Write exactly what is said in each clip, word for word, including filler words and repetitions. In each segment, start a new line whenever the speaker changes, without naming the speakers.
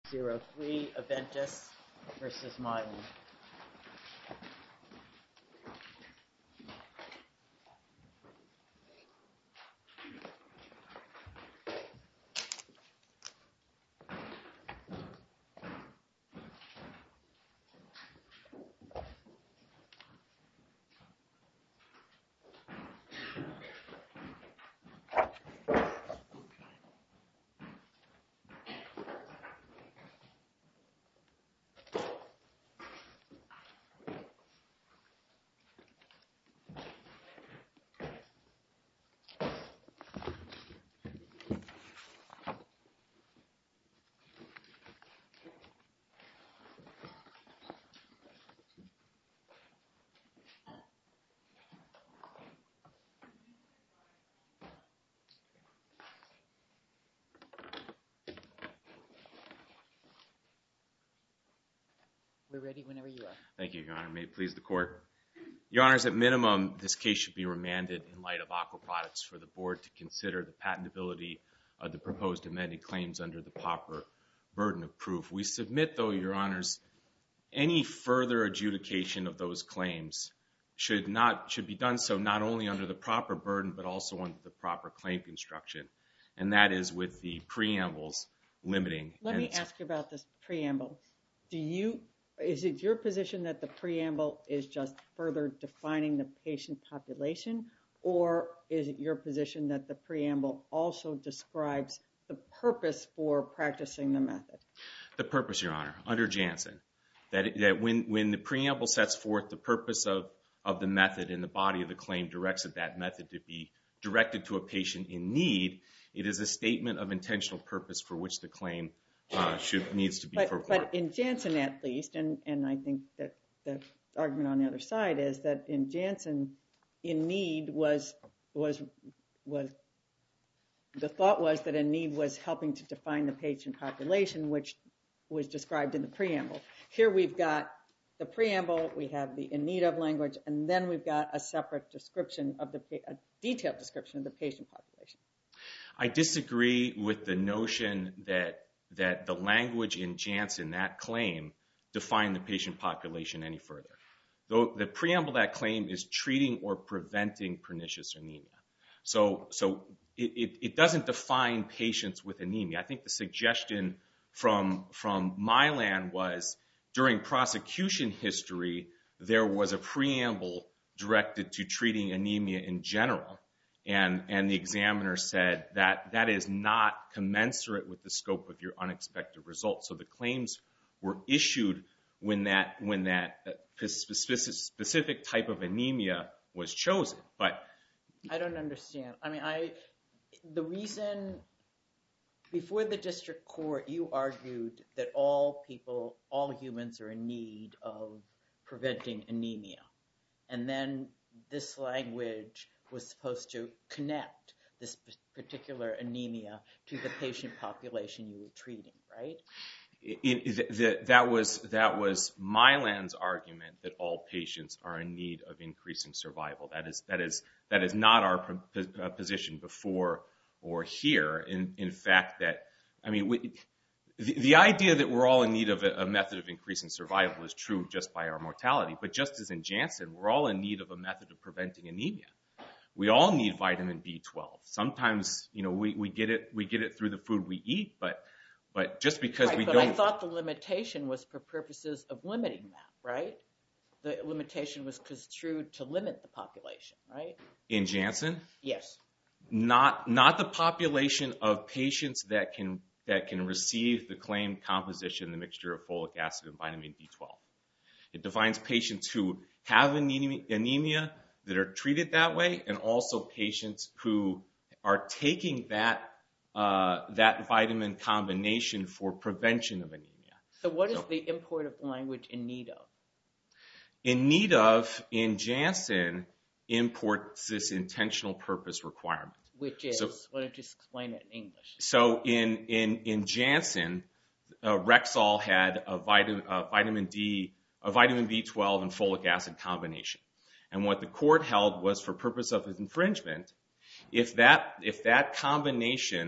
zero three Aventis versus Mylan. We're ready whenever you are.
Thank you, Your Honor. May it please the Court. Your Honors, at minimum, this case should be remanded in light of Aqua Products for the Board to consider the patentability of the proposed amended claims under the proper burden of proof. We submit, though, Your Honors, any further adjudication of those claims should not should be done so not only under the proper burden but also under the proper claim construction, and that is with the preambles limiting.
Let me ask you about this preamble. Do you Is it your position that the preamble is just further defining the patient population, or is it your position that the preamble also describes the purpose for practicing the method?
The purpose, Your Honor, under Janssen, that, that when, when the preamble sets forth the purpose of, of the method and the body of the claim directs that that method to be directed to a patient in need, it is a statement of intentional purpose for which the claim Uh, should needs to be
but,
performed.
But in Janssen, at least, and, and I think that the argument on the other side is that in Janssen, in need was was was the thought was that in need was helping to define the patient population, which was described in the preamble. Here we've got the preamble, we have the in need of language, and then we've got a separate description of the a detailed description of the patient population.
I disagree with the notion that. that the language in Janssen, that claim, defined the patient population any further. Though the preamble of that claim is treating or preventing pernicious anemia. So, so it, it, it doesn't define patients with anemia. I think the suggestion from, from Mylan was during prosecution history, there was a preamble directed to treating anemia in general. And, and the examiner said that that is not commensurate with the scope of your unexpected results. So the claims were issued when that, when that specific, specific type of anemia was chosen. But
I don't understand. I mean, I the reason before the district court, you argued that all people, all humans are in need of preventing anemia. And then this language was supposed to connect this particular anemia to the patient population you were treating, right?
It, it, the, that was that was Mylan's argument that all patients are in need of increasing survival. That is that is that is not our position before or here. In in fact, that I mean, we, the, the idea that we're all in need of a, a method of increasing survival is true just by our mortality. But just as in Janssen, we're all in need of a method of preventing anemia. We all need vitamin B twelve. Sometimes, you know, we, we get it we get it through the food we eat, but but just because
right,
we
but
don't.
I thought the limitation was for purposes of limiting that, right? The limitation was construed to limit the population, right?
In Janssen?
Yes.
Not not the population of patients that can that can receive the claimed composition, the mixture of folic acid and vitamin B twelve. It defines patients who have anemia, anemia that are treated that way, and also patients who are taking that uh, that vitamin combination for prevention of anemia.
So what is so, the import of the language in need of?
In need of, in Janssen, imports this intentional purpose requirement.
Which is,
so,
why don't you explain it in English?
So in, in, in Janssen, uh, Rexall had a vitamin, uh, vitamin D, a vitamin B twelve and folic acid combination. And what the court held was, for purpose of infringement, if that if that combination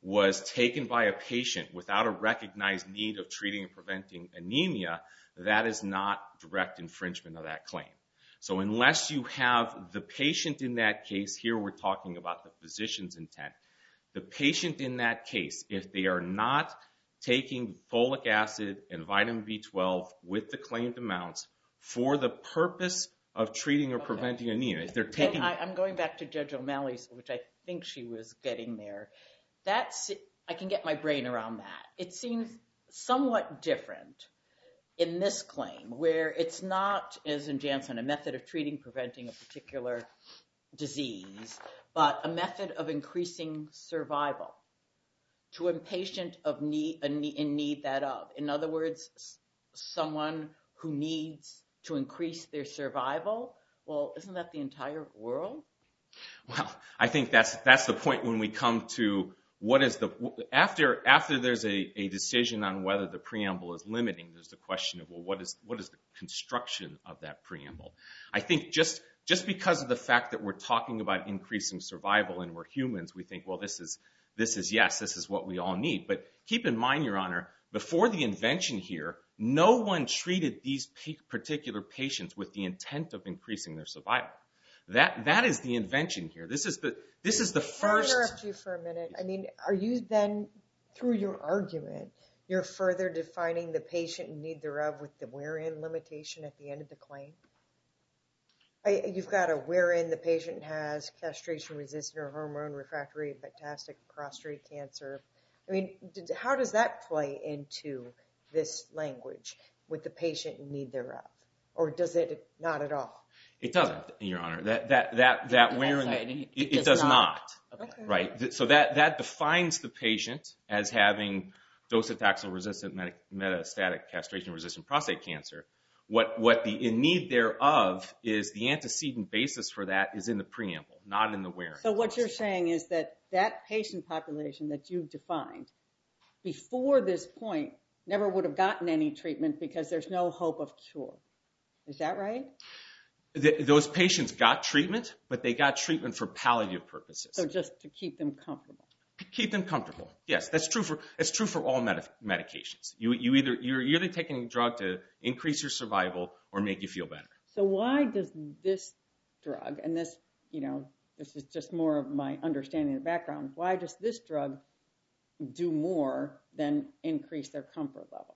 was taken by a patient without a recognized need of treating and preventing anemia, that is not direct infringement of that claim. So unless you have the patient in that case, here we're talking about the physician's intent, the patient in that case, if they are not taking folic acid and vitamin B twelve with the claimed amounts for the purpose of treating or
Okay.
preventing anemia, if they're taking...
I, I'm going back to Judge O'Malley's, which I think she was getting there. That's, I can get my brain around that. It seems somewhat different in this claim, where it's not, as in Janssen, a method of treating, preventing a particular disease, but a method of increasing survival to a patient of need, in need that of. In other words, someone who needs to increase their survival. Well, isn't that the entire world?
Well, I think that's that's the point when we come to what is the after after there's a, a decision on whether the preamble is limiting. There's the question of, well, what is what is the construction of that preamble? I think just just because of the fact that we're talking about increasing survival and we're humans, we think, well, this is this is yes, this is what we all need. But keep in mind, Your Honor, before the invention here, no one treated these particular patients with the intent of increasing their survival. That that is the invention here. This is the this is the first.
Can I interrupt you for a minute? I mean, are you then, through your argument, you're further defining the patient in need thereof with the wherein limitation at the end of the claim? I, you've got a wherein the patient has castration-resistant or hormone-refractory metastatic prostate cancer. I mean, did, how does that play into this language with the patient in need thereof, or does it not at all?
It doesn't, Your Honor. That that that that wherein
Sorry,
it,
it
it
does
does
not.
not.
Okay.
Right. So that that defines the patient as having docetaxel-resistant met- metastatic castration-resistant prostate cancer. What what the in need thereof is, the antecedent basis for that is in the preamble, not in the wherein.
So what you're saying is that that patient population that you've defined before this point never would have gotten any treatment because there's no hope of cure. Is that right?
The, those patients got treatment, but they got treatment for palliative purposes.
So just to keep them comfortable.
Keep them comfortable. Yes, that's true for it's true for all med- medications. You you either you're either taking a drug to increase your survival or make you feel better.
So why does this drug, and this, you know, this is just more of my understanding of the background, why does this drug do more than increase their comfort level?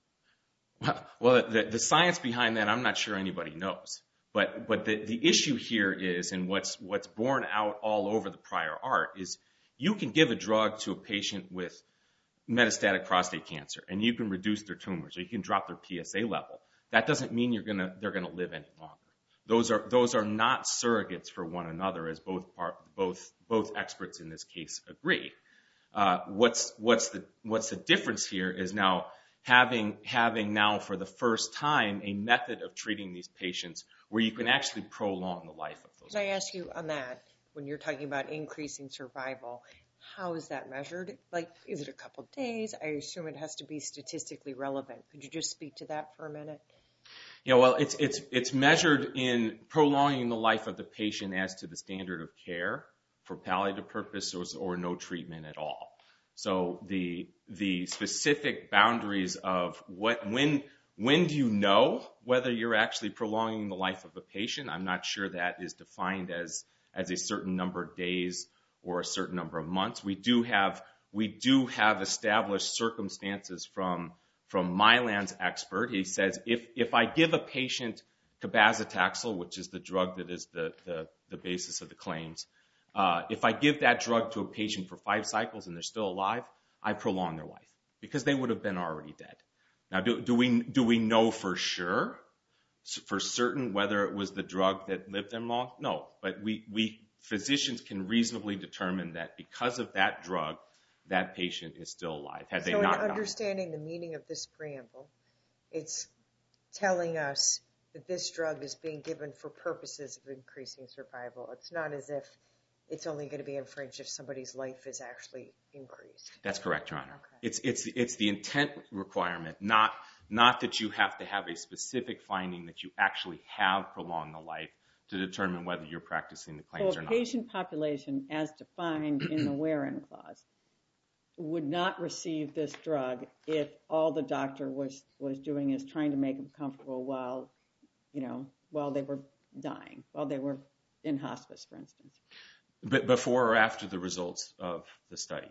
Well, well the, the science behind that, I'm not sure anybody knows. But but the, the issue here is, and what's what's borne out all over the prior art, is you can give a drug to a patient with metastatic prostate cancer, and you can reduce their tumors, or you can drop their P S A level. That doesn't mean you're gonna they're gonna live any longer. Those are those are not surrogates for one another, as both part, both both experts in this case agree. Uh, what's what's the what's the difference here is now having having now for the first time a method of treating these patients where you can actually prolong the life of those.
Can I ask you on that, when you're talking about increasing survival, how is that measured? Like, is it a couple of days? I assume it has to be statistically relevant. Could you just speak to that for a minute?
Yeah, well, it's it's it's measured in prolonging the life of the patient as to the standard of care for palliative purposes or, or no treatment at all. So the the specific boundaries of what when when do you know whether you're actually prolonging the life of a patient? I'm not sure that is defined as as a certain number of days or a certain number of months. We do have we do have established circumstances from from Mylan's expert. He says if if I give a patient cabazitaxel, which is the drug that is the the, the basis of the claims, uh, if I give that drug to a patient for five cycles and they're still alive, I prolong their life because they would have been already dead. Now, do, do we do we know for sure, for certain, whether it was the drug that lived them long? No, but we we physicians can reasonably determine that because of that drug, that patient is still alive. Had they
so
not
in understanding the meaning of this preamble, it's telling us that this drug is being given for purposes of increasing survival. It's not as if it's only going to be infringed if somebody's life is actually increased.
That's correct, Your Honor.
Okay.
It's it's it's the intent requirement, not not that you have to have a specific finding that you actually have prolonged the life to determine whether you're practicing the claims
So
or
a
not.
patient population, as defined in the wherein clause, would not receive this drug if all the doctor was, was doing is trying to make them comfortable while, you know, while they were dying, while they were in hospice, for instance.
But before or after the results of the study?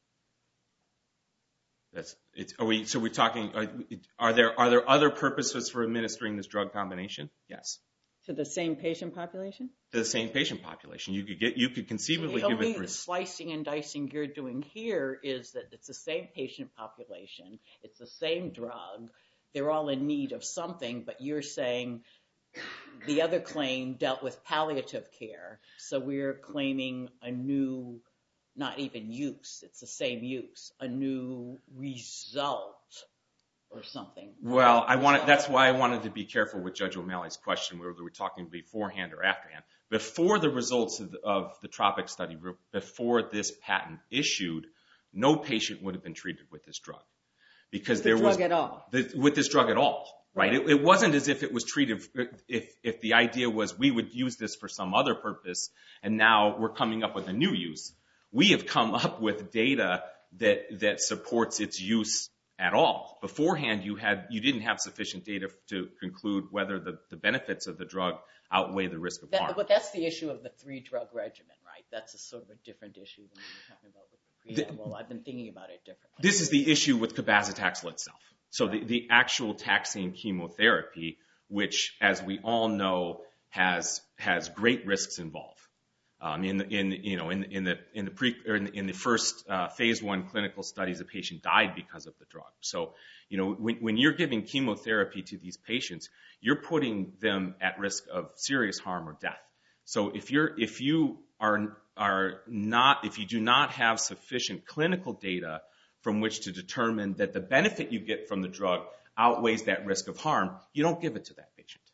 That's it's. Are we? So we're talking. Are, are there are there other purposes for administering this drug combination? Yes.
To the same patient population?
To the same patient population, you could get. You could conceivably
the
give
only
it. For,
slicing and dicing you're doing here is that it's the same patient population. It's the same drug. They're all in need of something, but you're saying the other claim dealt with palliative care. So we're claiming a new. Not even use, it's the same use, a new result or something.
Well, I wanted, that's why I wanted to be careful with Judge O'Malley's question, whether we're talking beforehand or afterhand. Before the results of the, of the TROPIC study, before this patent issued, no patient would have been treated with this drug. Because
the
there
drug
was,
at all.
The, with this drug at all, right? It, it wasn't as if it was treated, if, if the idea was we would use this for some other purpose, and now we're coming up with a new use. We have come up with data that that supports its use at all. Beforehand, you had you didn't have sufficient data to conclude whether the, the benefits of the drug outweigh the risk of
that,
harm.
But that's the issue of the three-drug regimen, right? That's a sort of a different issue than you're talking about with the preamble. The, I've been thinking about it differently.
This is the issue with cabazitaxel itself. So the, the actual taxane chemotherapy, which, as we all know, has has great risks involved. Um, in, in, you know, in, in the, in the pre, or in, in the first, uh, phase one clinical studies, a patient died because of the drug. So, you know, when, when you're giving chemotherapy to these patients, you're putting them at risk of serious harm or death. So if you're, if you are, are not, if you do not have sufficient clinical data from which to determine that the benefit you get from the drug outweighs that risk of harm, you don't give it to that patient.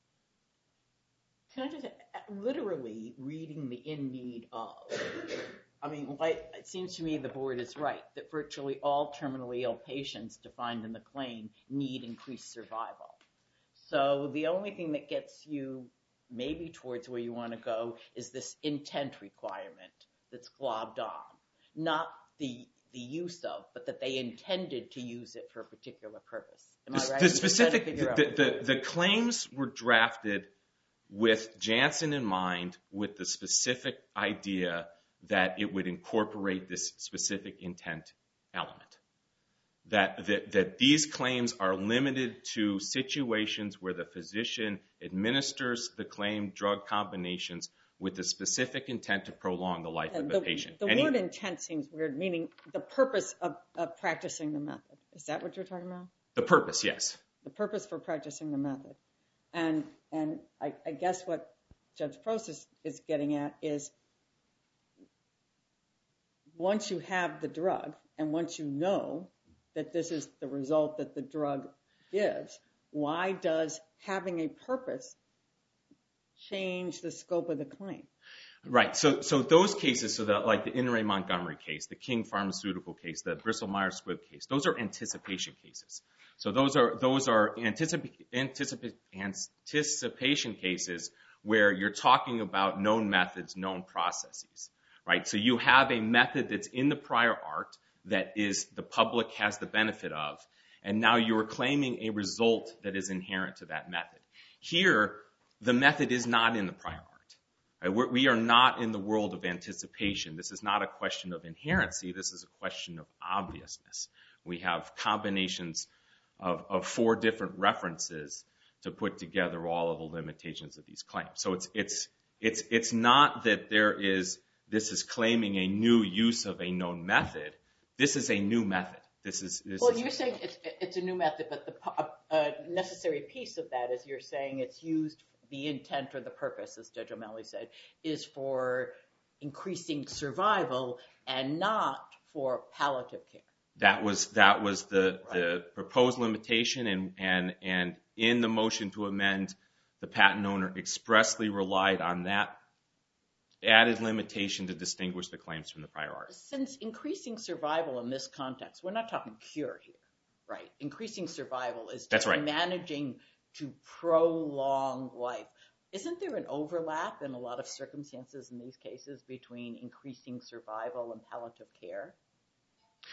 Can I just literally reading the in need of? I mean, like, it seems to me the board is right that virtually all terminally ill patients defined in the claim need increased survival. So the only thing that gets you maybe towards where you want to go is this intent requirement that's globbed on, not the the use of, but that they intended to use it for a particular purpose. Am I right?
The specific, the, the, the claims were drafted with Janssen in mind, with the specific idea that it would incorporate this specific intent element. That, that, that these claims are limited to situations where the physician administers the claimed drug combinations with the specific intent to prolong the life of the, the patient.
The Any, word intent seems weird, meaning the purpose of, of practicing the method. Is that what you're talking about?
The purpose, yes.
The purpose for practicing the method. And and I, I guess what Judge Prost is, is getting at is once you have the drug and once you know that this is the result that the drug gives, why does having a purpose change the scope of the claim?
Right. So so those cases, so that like the In re Montgomery case, the King Pharmaceutical case, the Bristol Myers Squibb case, those are anticipation cases. So those are those are anticip- anticip- anticipation cases where you're talking about known methods, known processes, right? So you have a method that's in the prior art that is the public has the benefit of, and now you're claiming a result that is inherent to that method. Here, the method is not in the prior art. Right? We're, we are not in the world of anticipation. This is not a question of inherency. This is a question of obviousness. We have combinations of, of four different references to put together all of the limitations of these claims. So it's it's it's it's not that there is this is claiming a new use of a known method. This is a new method. This is this
well,
is,
you're saying it's it's a new method, but the uh, necessary piece of that is you're saying it's used. The intent or the purpose, as Judge O'Malley said, is for increasing survival and not for palliative care.
That was that was the, right. the proposed limitation, and, and and in the motion to amend, the patent owner expressly relied on that added limitation to distinguish the claims from the prior art.
Since increasing survival in this context, we're not talking cure here, right? Increasing survival is
That's right.
managing to prolong life. Isn't there an overlap in a lot of circumstances in these cases between increasing survival and palliative care?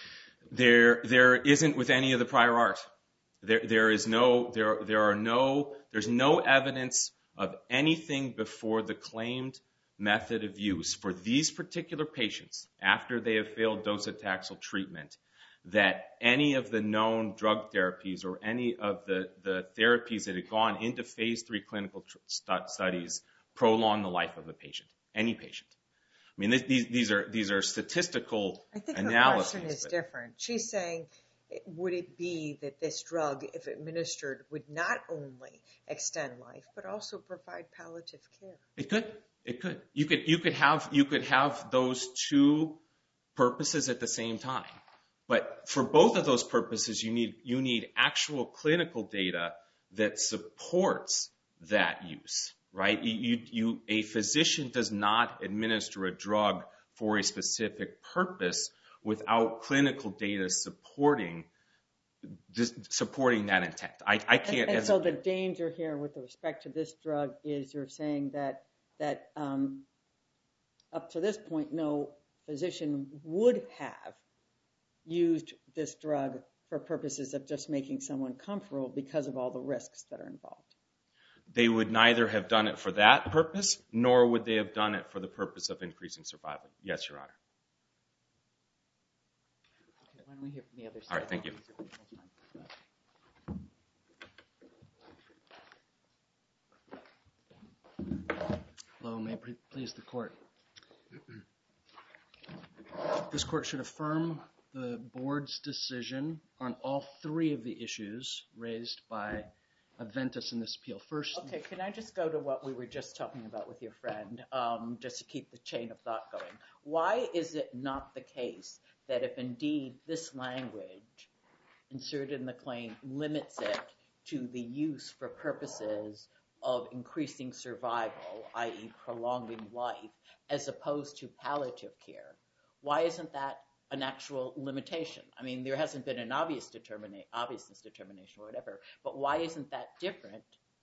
There, there isn't with any of the prior art. There, there is no, there, there are no, there's no evidence of anything before the claimed method of use for these particular patients after they have failed docetaxel treatment that any of the known drug therapies or any of the, the therapies that had gone into phase three clinical tr- stu- studies prolong the life of a patient, any patient. I mean, these, these are these are statistical analyses.
I think her question is different. She's saying, would it be that this drug, if administered, would not only extend life but also provide palliative care?
It could. It could. You could. You could have. You could have those two purposes at the same time. But for both of those purposes, you need you need actual clinical data that supports that use. Right? You, you, a physician does not administer a drug for a specific purpose without clinical data supporting supporting that intent. I, I can't.
And, and so the danger here with respect to this drug is you're saying that that um, up to this point, no physician would have used this drug for purposes of just making someone comfortable because of all the risks that are involved.
They would neither have done it for that purpose, nor would they have done it for the purpose of increasing survival. Yes, Your Honor.
Okay, why don't we hear from the other side?
All right, thank you.
Hello, may it please the court. This court should affirm the board's decision on all three of the issues raised by Aventis in this appeal. First,
okay, can I just go to what we were just talking about with your friend, um, just to keep the chain of thought going? Why is it not the case that if indeed this language inserted in the claim limits it to the use for purposes of increasing survival, that is prolonging life, as opposed to palliative care, why isn't that an actual limitation? I mean, there hasn't been an obvious determina- obviousness determination or whatever, but why isn't that different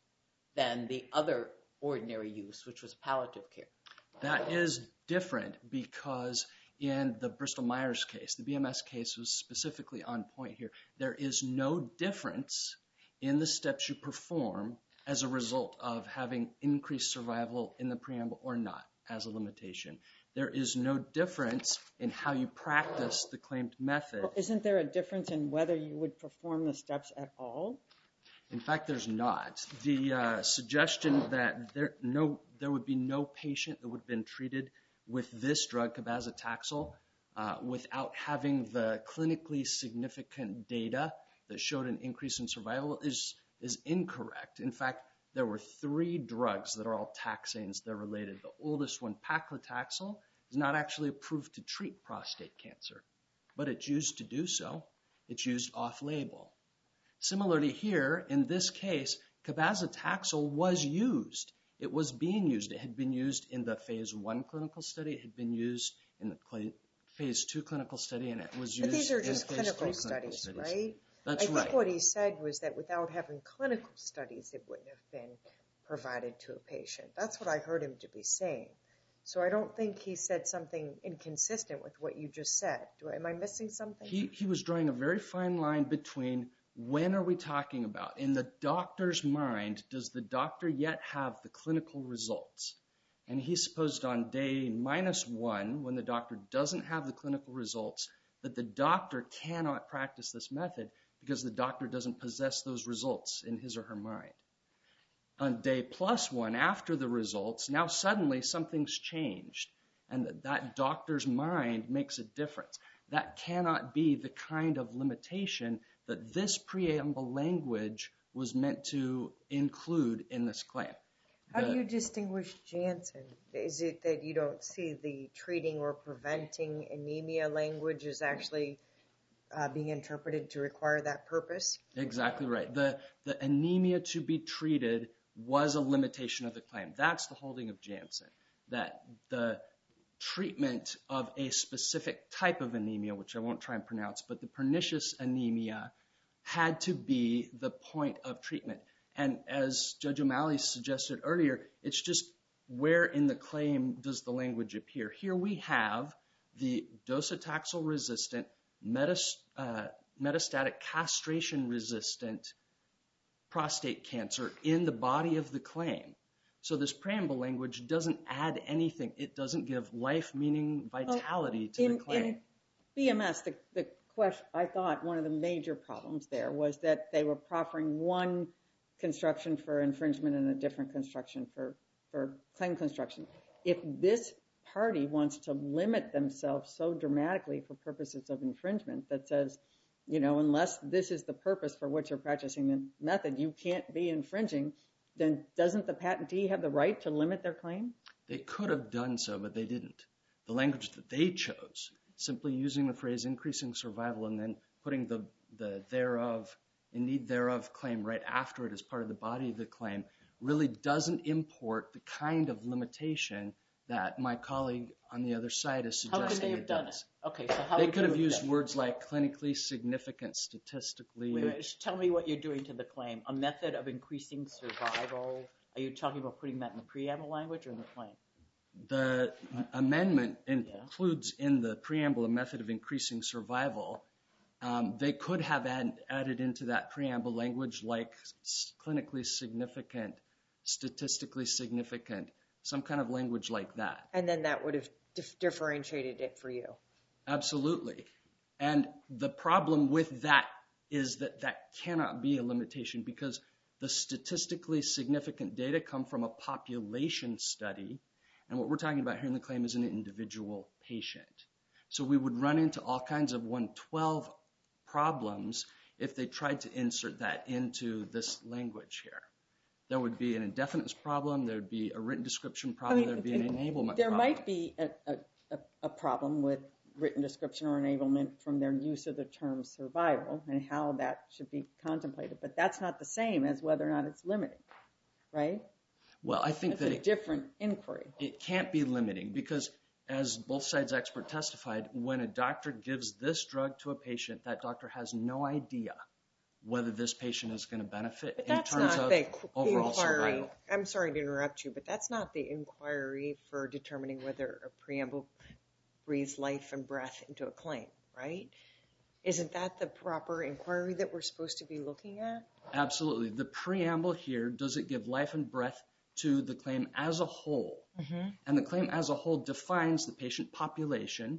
than the other ordinary use, which was palliative care?
That is different because in the Bristol-Myers case, the B M S case was specifically on point here. There is no difference in the steps you perform as a result of having increased survival in the preamble or not as a limitation. There is no difference in how you practice the claimed method.
Well, isn't there a difference in whether you would perform the steps at all?
In fact, there's not. The uh, suggestion that there no there would be no patient that would have been treated with this drug, cabazitaxel, uh, without having the clinically significant data that showed an increase in survival is is incorrect. In fact, there were three drugs that are all taxanes. They're related. The oldest one, paclitaxel, is not actually approved to treat prostate cancer, but it's used to do so. It's used off-label. Similarly here, in this case, cabazitaxel was used. It was being used. It had been used in the phase one clinical study. It had been used in the cl- phase two clinical study, and it was used in phase three clinical studies.
But these are just clinical studies,
studies,
right?
That's
I
right.
think what he said was that without having clinical studies, it wouldn't have been provided to a patient. That's what I heard him to be saying. So I don't think he said something inconsistent with what you just said. Do I, am I missing something?
He, he was drawing a very fine line between when are we talking about? In the doctor's mind, does the doctor yet have the clinical results? And he supposed on day minus one, when the doctor doesn't have the clinical results, that the doctor cannot practice this method because the doctor doesn't possess those results in his or her mind. On day plus one, after the results, now suddenly something's changed, and that doctor's mind makes a difference. That cannot be the kind of limitation that this preamble language was meant to include in this claim.
How do you distinguish Janssen? Is it that you don't see the treating or preventing anemia language is actually uh, being interpreted to require that purpose?
Exactly right. The, the anemia to be treated was a limitation of the claim. That's the holding of Janssen, that the treatment of a specific type of anemia, which I won't try and pronounce, but the pernicious anemia had to be the point of treatment. And as Judge O'Malley suggested earlier, it's just where in the claim does the language appear. Here we have the docetaxel-resistant metas, uh, metastatic castration-resistant prostate cancer in the body of the claim. So this preamble language doesn't add anything. It doesn't give life, meaning, vitality to
in,
the claim.
In B M S, the, the question, I thought one of the major problems there was that they were proffering one construction for infringement and a different construction for, for claim construction. If this party wants to limit themselves so dramatically for purposes of infringement that says, you know, unless this is the purpose for which you're practicing the method, you can't be infringing, then doesn't the patentee have the right to limit their claim?
They could have done so, but they didn't. The language that they chose, simply using the phrase increasing survival and then putting the, the thereof, in need thereof claim right after it as part of the body of the claim, really doesn't import the kind of limitation that my colleague on the other side is suggesting.
How could they have
it
done
does.
it? Okay, so how
They
would
could
you
have used
done it?
words like clinically significant, statistically.
Wait, wait, tell me what you're doing to the claim. A method of increasing survival. Are you talking about putting that in the preamble language or in the claim?
The amendment
Yeah.
includes in the preamble a method of increasing survival. Um, they could have add, added into that preamble language like s- clinically significant, statistically significant, some kind of language like that.
And then that would have dif- differentiated it for you.
Absolutely. And the problem with that is that that cannot be a limitation because the statistically significant data come from a population study. And what we're talking about here in the claim is an individual patient. So we would run into all kinds of one twelve problems if they tried to insert that into this language here. There would be an indefiniteness problem, there would be a written description problem,
I mean,
there would be an enablement
there
problem.
might be a, a, a- a problem with written description or enablement from their use of the term survival and how that should be contemplated. But that's not the same as whether or not it's limiting, right?
Well, I think
It's
that
a
it,
different inquiry.
it can't be limiting because as both sides expert testified, when a doctor gives this drug to a patient, that doctor has no idea whether this patient is going to benefit
But
in
that's
terms
not
of
the
overall
inquiry.
survival.
I'm sorry to interrupt you, but that's not the inquiry for determining whether a preamble breathes life and breath into a claim, right? Isn't that the proper inquiry that we're supposed to be looking at?
Absolutely. The preamble here, does it give life and breath to the claim as a whole?
Mm-hmm.
And the claim as a whole defines the patient population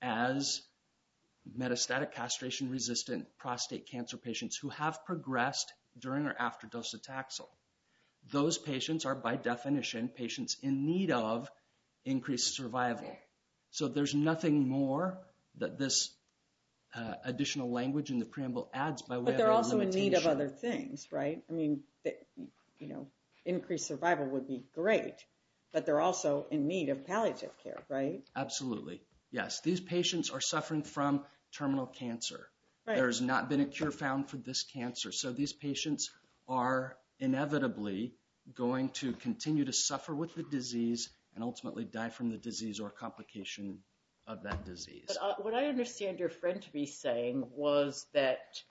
as metastatic castration-resistant prostate cancer patients who have progressed during or after docetaxel. Those patients are, by definition, patients in need of increased survival. So there's nothing more that this uh, additional language in the preamble adds by way
But
of
they're
a
also in need of
limitation.
other things, right? I mean, th- you know, increased survival would be great, but they're also in need of palliative care, right?
Absolutely. Yes, these patients are suffering from terminal cancer.
Right.
There's not been a cure found for this cancer. So these patients are inevitably going to continue to suffer with the disease and ultimately die from the disease or complication of that disease.
But uh, what I understand your friend to be saying was that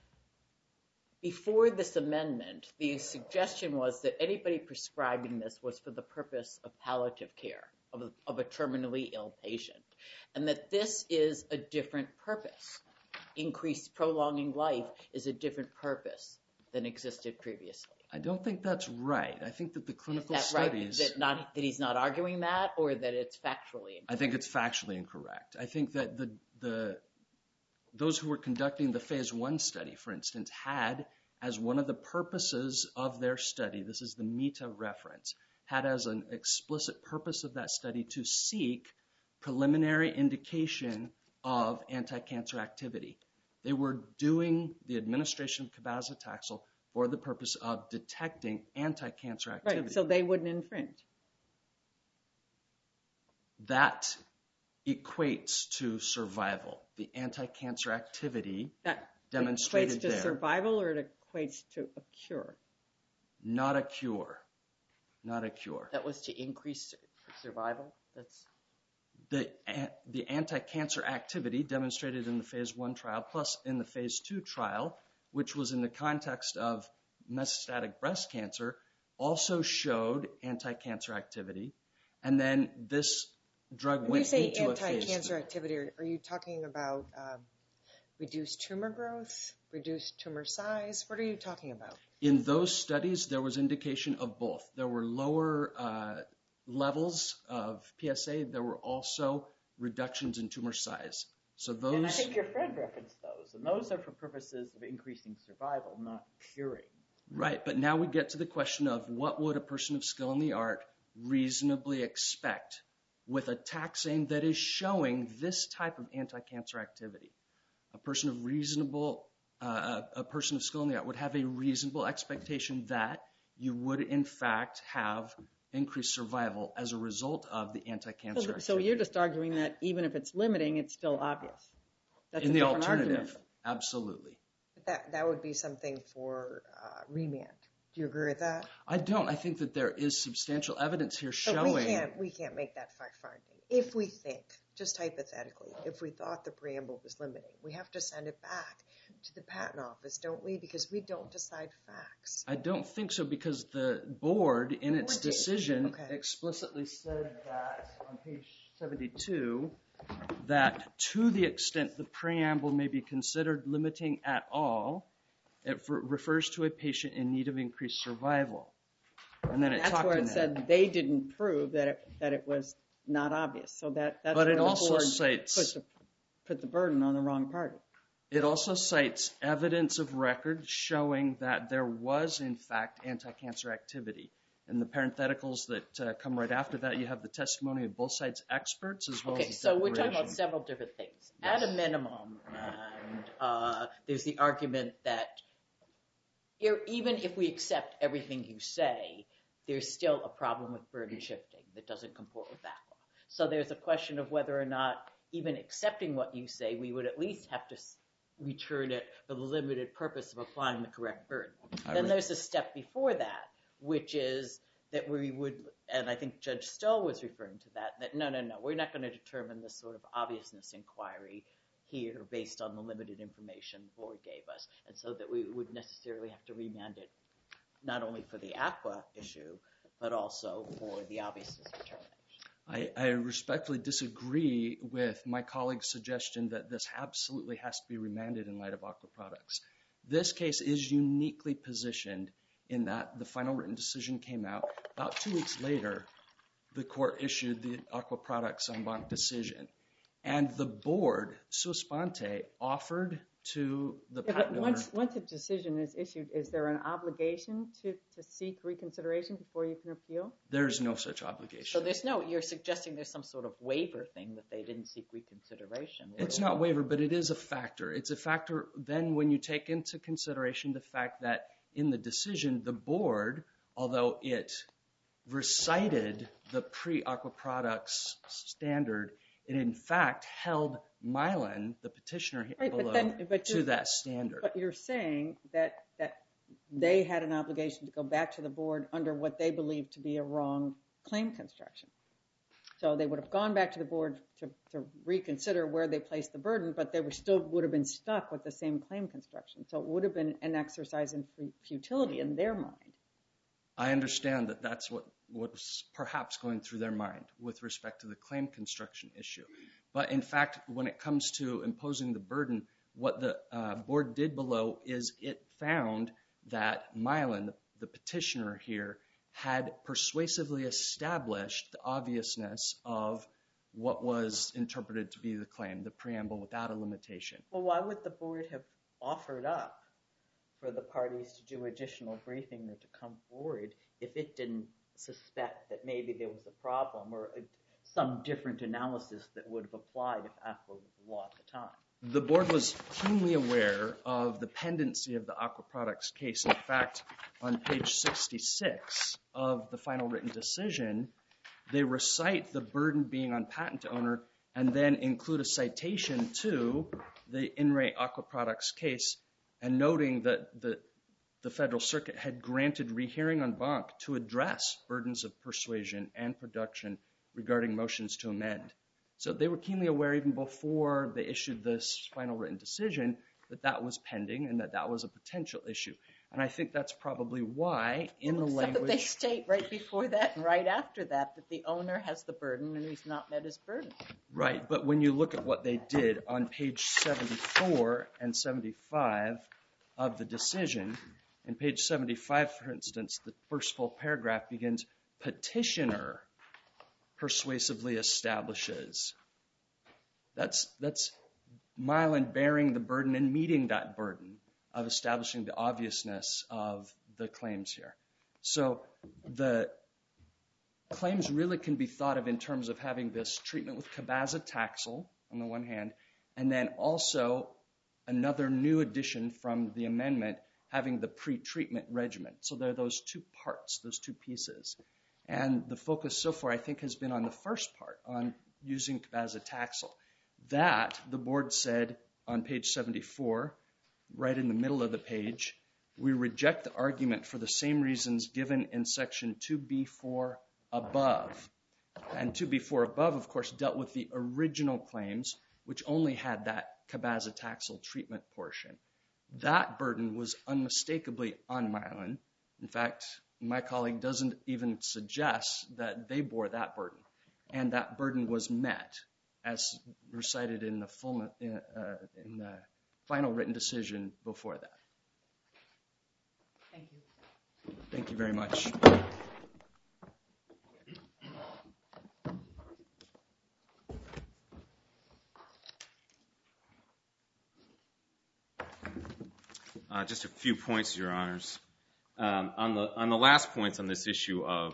before this amendment, the suggestion was that anybody prescribing this was for the purpose of palliative care of a, of a terminally ill patient, and that this is a different purpose. Increased prolonging life is a different purpose than existed previously.
I don't think that's right. I think that the clinical
Is that right?
studies...
That, not, that he's not arguing that, or that it's factually incorrect?
I think it's factually incorrect. I think that the the those who were conducting the phase one study, for instance, had as one of the purposes of their study, this is the meta reference, had as an explicit purpose of that study to seek preliminary indication of anti-cancer activity. They were doing the administration of cabazitaxel for the purpose of detecting anti-cancer activity.
Right, so they wouldn't infringe.
That equates to survival. The anti-cancer activity
That
demonstrated
equates to
there,
survival or it equates to a cure?
not a cure. Not a cure.
That was to increase sur- survival? That's
The, the anti-cancer activity demonstrated in the phase one trial, plus in the phase two trial, which was in the context of metastatic breast cancer, also showed anti-cancer activity. And then this drug
When
went
you say
into a phase
anti-cancer
three.
activity, are are you talking about um, reduced tumor growth, reduced tumor size? What are you talking about?
In those studies, there was indication of both. There were lower uh, levels of P S A. There were also reductions in tumor size. So those.
And I think your friend referenced those, and those are for purposes of increasing survival, not curing.
Right, but now we get to the question of what would a person of skill in the art reasonably expect with a taxane that is showing this type of anti-cancer activity. A person of reasonable, uh, a person of skill in the art would have a reasonable expectation that you would in fact have increased survival as a result of the anti-cancer
So,
activity.
so you're just arguing that even if it's limiting, it's still obvious. That's
in
a
the
different
alternative,
argument.
absolutely.
That that would be something for uh, remand. Do you agree with that?
I don't. I think that there is substantial evidence here
But
showing.
we can't we can't make that fact finding. If we think, just hypothetically, if we thought the preamble was limiting, we have to send it back to the patent office, don't we? Because we don't decide facts.
I don't think so, because the board, in
The
its
board did.
decision,
Okay.
explicitly said that on page seventy-two, that to the extent the preamble may be considered limiting at all, it f- refers to a patient in need of increased survival. And then it
That's
talked
where
in
it
that.
said they didn't prove that it, that it was not obvious. So that, that's
But
where
it
the
also
board
cites-
put the, put the burden on the wrong party.
It also cites evidence of record showing that there was, in fact, anti-cancer activity. In the parentheticals that uh, come right after that, you have the testimony of both sides' experts as well
Okay,
as the
so we're talking
declaration.
about several different things.
Yes.
At a minimum, and uh, there's the argument that ir- even if we accept everything you say, there's still a problem with burden shifting that doesn't comport with ACWA. So there's a question of whether or not, even accepting what you say, we would at least have to s- return it for the limited purpose of applying the correct burden.
I
Then
re-
there's a step before that, which is that we would, and I think Judge Stoll was referring to that, that no, no, no, we're not going to determine this sort of obviousness inquiry here based on the limited information the board gave us, and so that we would necessarily have to remand it not only for the ACWA issue, but also for the obviousness determination.
I, I respectfully disagree with my colleague's suggestion that this absolutely has to be remanded in light of Aqua Products. This case is uniquely positioned in that the final written decision came out. About two weeks later, the court issued the Aqua Products en banc decision. And the board, sua sponte, offered to the
Yeah, but
patent owner.
once, once a decision is issued, is there an obligation to, to seek reconsideration before you can appeal?
There's no such
So
obligation.
there's no, you're suggesting there's some sort of waiver thing that they didn't seek reconsideration.
It's not waiver, but it is a factor. It's a factor then when you take into consideration the fact that in the decision, the board, although it recited the pre-Aqua Products standard, it in fact held Mylan, the petitioner
Right, but
below,
then- but
to
you're-
that standard.
But you're saying that, that they had an obligation to go back to the board under what they believed to be a wrong claim construction. So they would have gone back to the board to, to reconsider where they placed the burden, but they were still would have been stuck with the same claim construction. So it would have been an exercise in futility in their mind.
I understand that that's what was perhaps going through their mind with respect to the claim construction issue. But in fact, when it comes to imposing the burden, what the uh, board did below is it found that Mylan, the, the petitioner here, had persuasively established the obviousness of what was interpreted to be the claim, the preamble without a limitation.
Well, why would the board have offered up for the parties to do additional briefing or to come forward if it didn't suspect that maybe there was a problem or a, some different analysis that would have applied if ACWA was the law at the time?
The board was keenly aware of the pendency of the Aqua Products case. In fact, on page sixty-six of the final written decision, they recite the burden being on patent owner and then include a citation to the In Re Aqua Products case and noting that the, the Federal Circuit had granted rehearing en banc to address burdens of persuasion and production regarding motions to amend. So they were keenly aware even before they issued this final written decision that that was pending and that that was a potential issue. And I think that's probably why in the
Except
language...
that they state right before that and right after that that the owner has the burden and he's not met his burden.
Right, but when you look at what they did on page seventy-four and seventy-five of the decision, in page seventy-five, for instance, the first full paragraph begins, petitioner persuasively establishes. That's, that's Mylan bearing the burden and meeting that burden of establishing the obviousness of the claims here. So the claims really can be thought of in terms of having this treatment with cabazitaxel on the one hand, and then also another new addition from the amendment having the pre-treatment regimen. So there are those two parts, those two pieces. And the focus so far, I think, has been on the first part, on using cabazitaxel. That, the board said on page seventy-four, right in the middle of the page, we reject the argument for the same reasons given in section two B four above. And two B four above, of course, dealt with the original claims, which only had that cabazitaxel treatment portion. That burden was unmistakably on Mylan. In fact, my colleague doesn't even suggest that they bore that burden. And that burden was met, as recited in the, full, uh, in the final written decision before that.
Thank you.
Thank you very much.
Uh, just a few points, Your Honors. Um, on the on the last points on this issue of,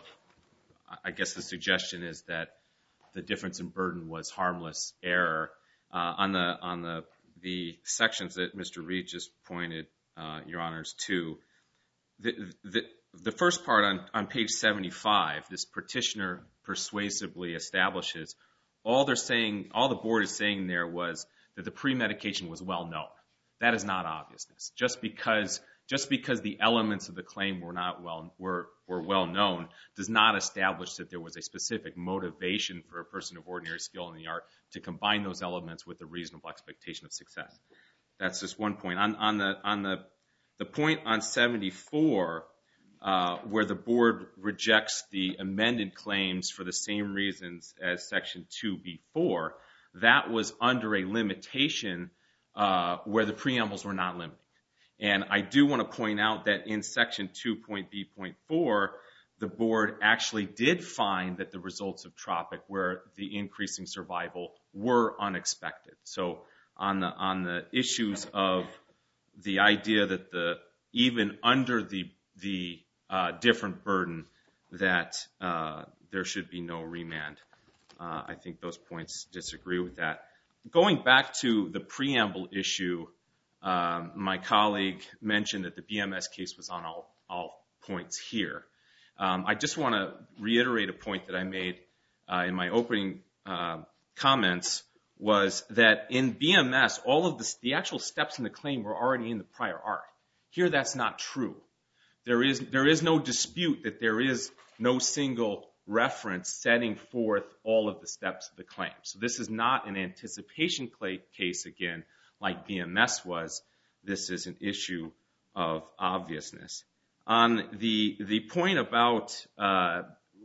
I guess the suggestion is that the difference in burden was harmless error. Uh, on the on the the sections that Mister Reed just pointed, uh, Your Honors, to, the the the first part on on page seventy-five, this petitioner persuasively establishes, all they're saying, all the board is saying there was that the pre-medication was well known. That is not obviousness. Just because just because the elements of the claim were not well were were well known does not establish that there was a specific motivation for a person of ordinary skill in the art to combine those elements with a reasonable expectation of success. That's just one point. On on the on the the point on seventy-four, uh, where the board rejects the amended claims for the same reasons as section two B four, that was under a limitation Uh, where the preambles were not limiting. And I do want to point out that in section two point B point four, the board actually did find that the results of TROPIC, where the increasing survival, were unexpected. So on the on the issues of the idea that the even under the the uh, different burden that uh, there should be no remand, uh, I think those points disagree with that. Going back to the preamble issue, um, my colleague mentioned that the B M S case was on all, all points here. Um, I just want to reiterate a point that I made uh, in my opening uh, comments, was that in B M S, all of the, the actual steps in the claim were already in the prior art. Here, that's not true. There is, there is no dispute that there is no single reference setting forth all of the steps of the claim. So this is not an anticipation case, again, like B M S was. This is an issue of obviousness. On the the point about uh,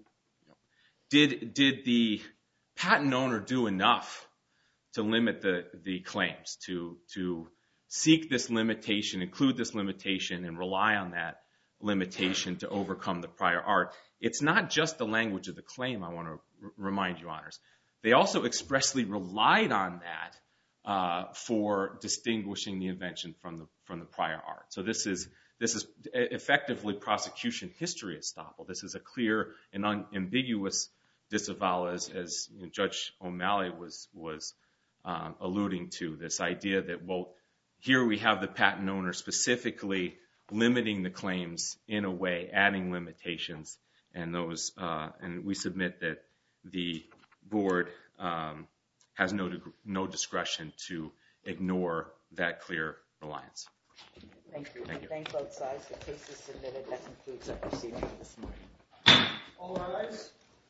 did did the patent owner do enough to limit the the claims, to to seek this limitation, include this limitation, and rely on that limitation to overcome the prior art? It's not just the language of the claim, I want to r- remind you, Honors. They also expressly relied on that uh, for distinguishing the invention from the from the prior art. So this is this is effectively prosecution history estoppel. This is a clear and unambiguous disavowal, as, as you know, Judge O'Malley was was um, alluding to. This idea that, well, here we have the patent owner specifically limiting the claims in a way, adding limitations. And those, uh, and we submit that the board um, has no no discretion to ignore that clear reliance.
Thank you.
Thank you.
Thank both sides. The case is submitted. That concludes our proceedings this morning.
All rise.